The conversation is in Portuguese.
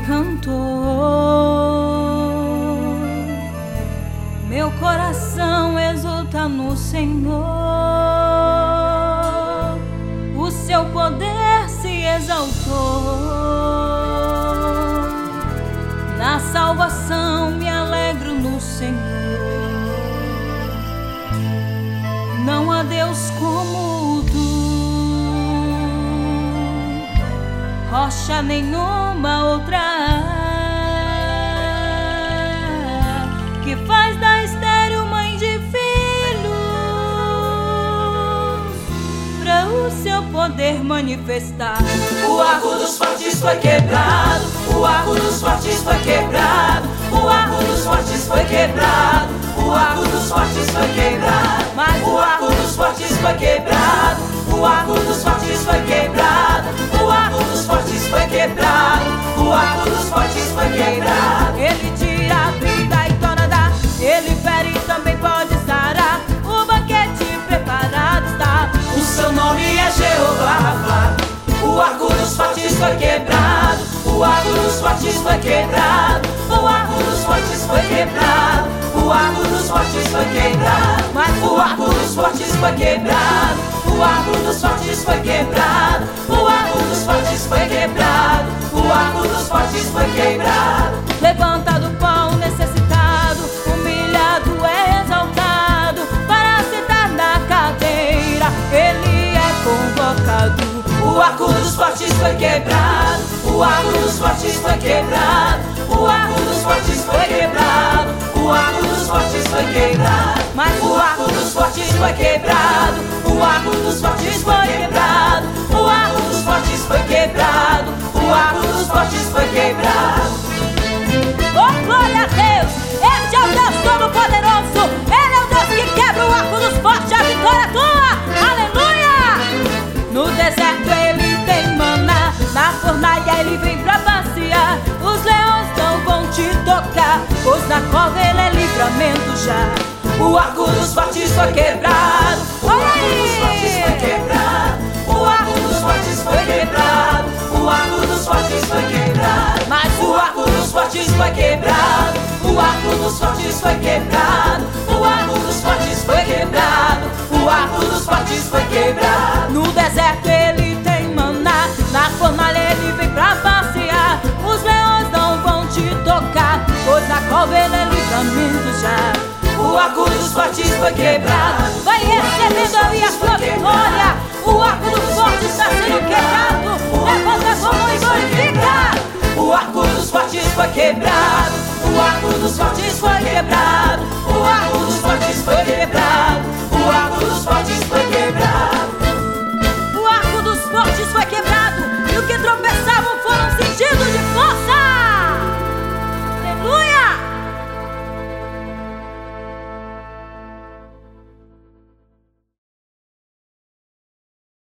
cantor, meu coração exulta no Senhor, o seu poder se exaltou, na salvação me alegro no Senhor. Não há Deus como tu, rocha nenhuma outra que faz da estéril mãe de filhos, pra o seu poder manifestar. O arco dos fortes foi quebrado, o arco dos fortes foi quebrado, o arco dos fortes foi quebrado, o arco dos fortes foi quebrado, mas o arco dos fortes foi quebrado, o arco dos fortes foi quebrado, o arco dos fortes foi quebrado, o arco dos fortes foi quebrado. Ele tira a vida e torna a dar, ele fere e também pode sarar, o banquete preparado está. O seu nome é Jeová Rafa. O arco dos fortes foi quebrado, o arco dos fortes foi quebrado, o arco dos fortes foi quebrado, o arco dos fortes foi quebrado, mas o arco dos fortes foi quebrado, o arco dos fortes foi quebrado, o arco dos fortes foi quebrado, o arco dos fortes foi quebrado. levanta do pão necessitado, humilhado é exaltado, para sentar na cadeira ele é convocado. O arco dos fortes foi quebrado, o arco dos fortes foi quebrado, o arco dos fortes foi quebrado, o arco dos fortes foi quebrado, mas o arco dos fortes foi quebrado, o arco dos fortes foi quebrado, o arco dos fortes foi quebrado, o arco dos fortes foi quebrado. Oh, glória a Deus! Este é o Deus Todo-Poderoso! Ele é o Deus que quebra o arco dos fortes, a vitória é tua! Aleluia! No deserto ele tem maná, na fornalha ele vem pra passear. Os leões não vão te tocar, pois na cova ele é livramento já. O arco dos fortes foi quebrado, o Olha arco aí! dos fortes foi quebrado, o arco dos fortes foi quebrado, o arco dos fortes foi quebrado, Mas o arco dos fortes foi quebrado, o arco dos fortes foi quebrado, o arco dos fortes foi quebrado, o arco dos fortes foi quebrado. no deserto ele tem maná, na fornalha ele vem pra passear. Os leões não vão te tocar, pois na cova ele é livramento já. O arco dos fortes foi quebrado, Vai recebendo aí a sua vitória. O arco do forte está sendo quebrado. Levanta a mão e glorifica. o arco dos fortes foi quebrado, o arco dos fortes foi quebrado, o arco dos fortes foi quebrado, o arco dos fortes